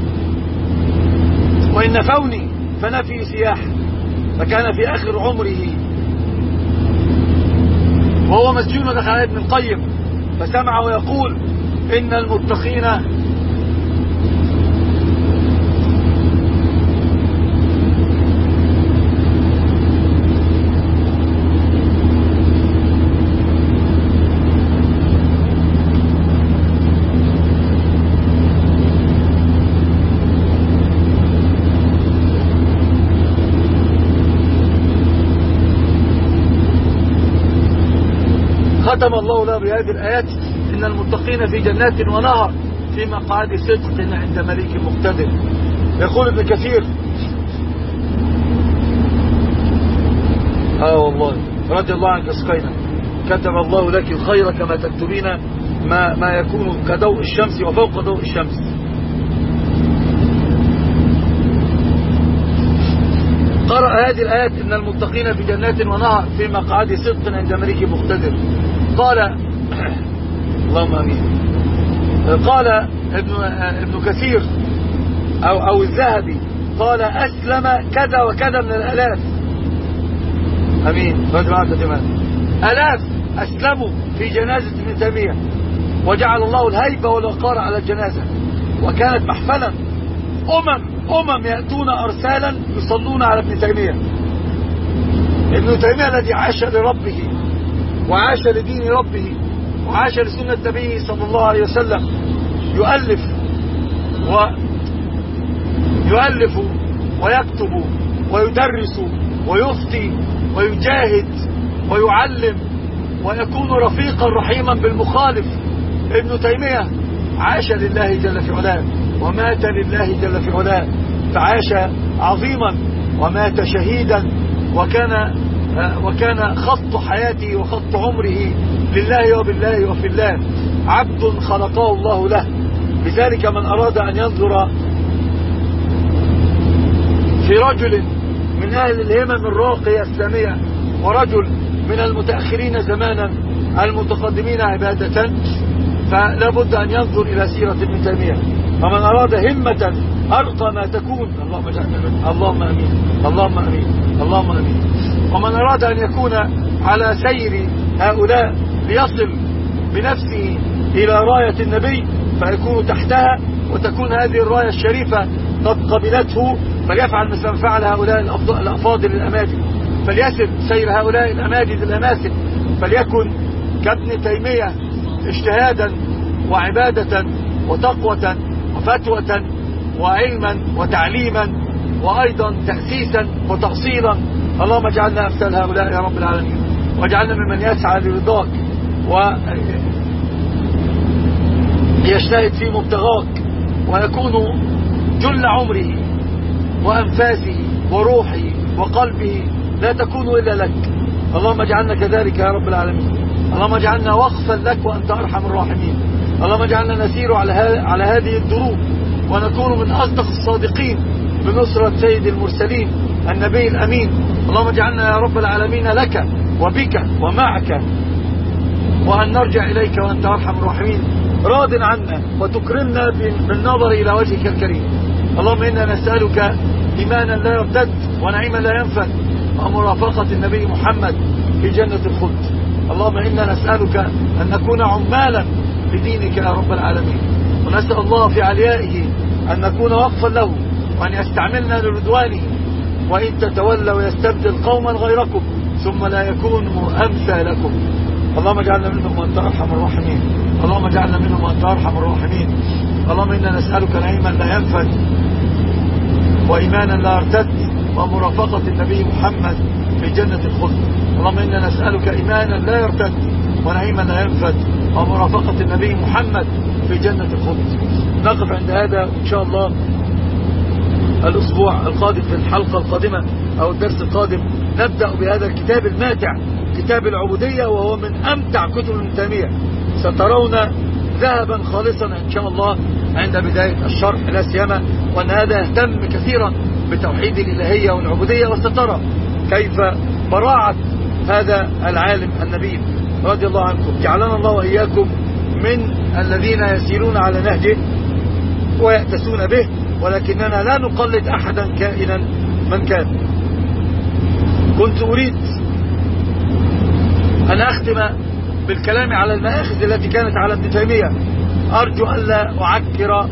وإن نفوني فنفي سياحة. فكان في آخر عمره وهو مسجون، ودخل عليه ابن القيم فسمعه يقول إن المتقين ختم الله له بهذه الآيات إن المتقين في جنات ونهر في مقعد صدق عند مليك مقتدر. يقول ابن كثير والله رضي الله عنك سقينا، كتب الله لك الخير كما تكتبين ما يكون كضوء الشمس وفوق ضوء الشمس. قرأ هذه الآيات إن المتقين في جنات ونهر في مقعد صدق عند مليك مقتدر. قال اللهم امين. قال ابن كثير او الذهبي قال اسلم كذا وكذا من الالاف. امين. الاف اسلموا في جنازة ابن تيمية، وجعل الله الهيبة والوقار على الجنازة، وكانت محفلا امم يأتون ارسالا يصلون على ابن تيمية. ابن تيمية الذي عاش لربه وعاش لدين ربه وعاش لسنة نبيه صلى الله عليه وسلم، يؤلف ويكتب ويدرس ويفتي ويجاهد ويعلم ويكون رفيقا رحيما بالمخالف. ابن تيمية عاش لله جل في علاه ومات لله جل في علاه، فعاش عظيما ومات شهيدا، وكان خط حياته وخط عمره لله وبالله وفي الله، عبد خلقه الله له. لذلك من أراد أن ينظر في رجل من أهل الهمم الراقية السامية ورجل من المتأخرين زمانا المتقدمين عبادة، فلا بد أن ينظر إلى سيرة ابن تيمية. فمن أراد همة أرقى ما تكون، اللهم أمين اللهم أمين اللهم أمين. ومن أراد أن يكون على سير هؤلاء ليصل بنفسه إلى راية النبي فيكون تحتها، وتكون هذه الراية الشريفة قد قبلته، فليفعل مثل ما فعل هؤلاء الأفاضل الأماجد، فليسر سير هؤلاء الأماجد الأماثل، فليكن كابن تيمية اجتهادا وعبادة وتقوة وفتوة وعلما وتعليما وأيضا تأسيسا وتأصيلا. اللهم اجعلنا أمثال هؤلاء يا رب العالمين، واجعلنا ممن يسعى لرضاك ويجتهد في مبتغاك، ويكون جل عمره وأنفاسه وروحه وقلبه لا تكون إلا لك. اللهم اجعلنا كذلك يا رب العالمين. اللهم اجعلنا وقفا لك وأنت أرحم الراحمين. اللهم اجعلنا نسير على هذه الدروب، ونكون من أصدق الصادقين بنصرة سيد المرسلين النبي الأمين. اللهم اجعلنا يا رب العالمين لك وبك ومعك، وأن نرجع إليك وأنت أرحم الراحمين، راض عنا وتكرمنا بالنظر إلى وجهك الكريم. اللهم إنا نسألك إيمانا لا يرتد ونعيما لا ينفد ومرافقة النبي محمد في جنة الخلد. اللهم إنا نسألك أن نكون عمالا لدينك يا رب العالمين، ونسأل الله في عليائه أن نكون وقفا له وأن يستعملنا لرضوانه، وإن تتولوا يستبدل قوما غيركم ثم لا يكونوا أمثالكم. اللهم اجعلنا منهم وأنت أرحم الراحمين. اللهم اجعلنا منهم وأنت أرحم الراحمين. اللهم إنا نسألك نعيما لا ينفد وإيمانا لا يرتد ومرافقة النبي محمد في جنة الخلد. اللهم إنا نسألك إيمانا لا يرتد ونعيما لا ينفد ومرافقة النبي محمد في جنة الخلد. نقف عند هذا إن شاء الله. الأسبوع القادم في الحلقة القادمة أو الدرس القادم نبدأ بهذا الكتاب الماتع، كتاب العبودية، وهو من أمتع كتب ابن تيمية. سترون ذهبا خالصا إن شاء الله عند بداية الشرح، لا سيما وأن هذا يهتم كثيرا بتوحيد الإلهية والعبودية، وسترى كيف براعة هذا العالم النبيل رضي الله عنكم. جعلنا الله وإياكم من الذين يسيرون على نهجه ويأتسون به، ولكننا لا نقلد أحدا كائنا من كان. كنت أريد أن أختم بالكلام على المآخذ التي كانت على ابن تيمية أرجو ألا أعكر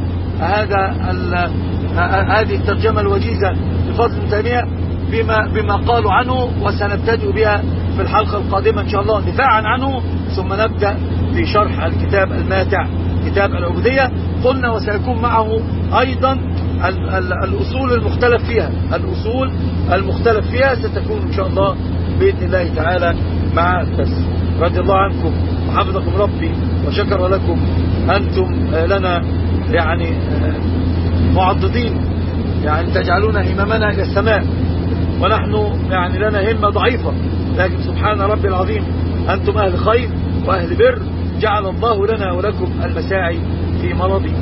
هذه الترجمة الوجيزة لفضل ابن تيمية بما قالوا عنه، وسنبتدئ بها في الحلقة القادمة إن شاء الله دفاعا عنه، ثم نبدأ في شرح الكتاب الماتع كتاب العبودية. قلنا وسيكون معه أيضا الأصول المختلف فيها، الأصول المختلف فيها ستكون إن شاء الله بإذن الله تعالى مع الدرس. رضي الله عنكم وحفظكم ربي وشكر لكم. أنتم لنا يعني معضدين، يعني تجعلون هممنا إلى السماء، ونحن يعني لنا همة ضعيفة، لكن سبحان ربي العظيم أنتم أهل خير وأهل بر، جعل الله لنا ولكم المساعي في مرضي.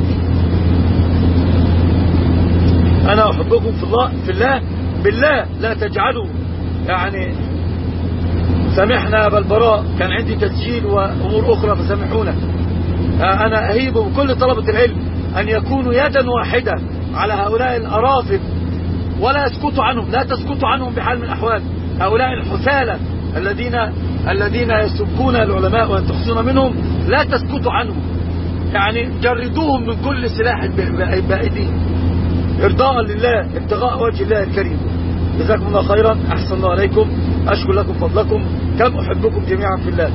أنا أحبكم في الله بالله، لا تجعلوا يعني سامحنا بالبراء، كان عندي تسجيل وأمور أخرى فسامحونا. أنا أهيب بكل طلبة العلم أن يكونوا يدا واحدة على هؤلاء الأرافض، ولا يسكتوا عنهم، لا تسكتوا عنهم بحال من الأحوال. هؤلاء الحثالة الذين يسبون العلماء وينتقصون منهم، لا تسكتوا عنهم، يعني جردوهم من كل سلاح بأيديهم إرضاء لله، ابتغاء وجه الله الكريم. جزاكم الله خيرا، أحسن الله عليكم، أشكر لكم فضلكم، كم أحبكم جميعا في الله.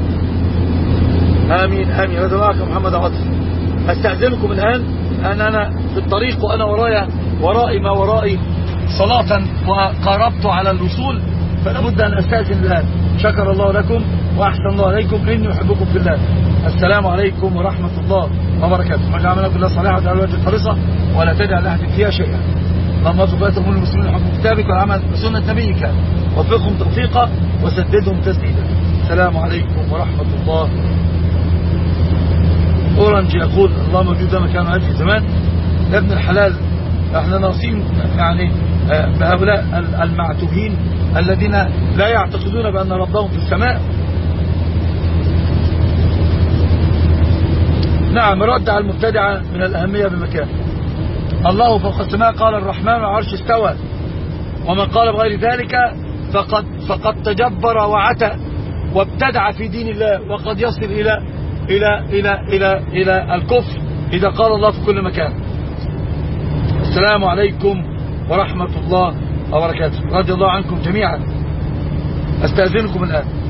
آمين آمين. رضي الله عنكم محمد عاطف. أستأذنكم الآن، أنا في الطريق وأنا ورائي ما ورائي صلاة وقاربت على الوصول، فلا بد أن أستأذن الآن. شكر الله لكم وأحسن الله عليكم، إني أحبكم في الله. السلام عليكم ورحمة الله وبركاته. واجعلنا كلها صالحة وعلى الوجه الخالصة، ولا تدع لأحد فيها شيئا. اللهم ارزق بيتهم المسلمين حكم كتابك والعمل بسنة نبيك، وفقهم توفيقا وسددهم تسديدا. السلام عليكم ورحمة الله. أورنج يقول اللهم وجود مكان هذه زمان. يا ابن الحلال، احنا ناصين يعني بهؤلاء المعتوهين الذين لا يعتقدون بأن ربهم في السماء. نعم، رد على المبتدعة من الأهمية بمكان. الله فوق السماء، قال الرحمن على العرش استوى، ومن قال بغير ذلك فقد تجبر وعتى وابتدع في دين الله، وقد يصل إلى الكفر إذا قال الله في كل مكان. السلام عليكم ورحمة الله وبركاته. رضي الله عنكم جميعا. أستأذنكم الآن.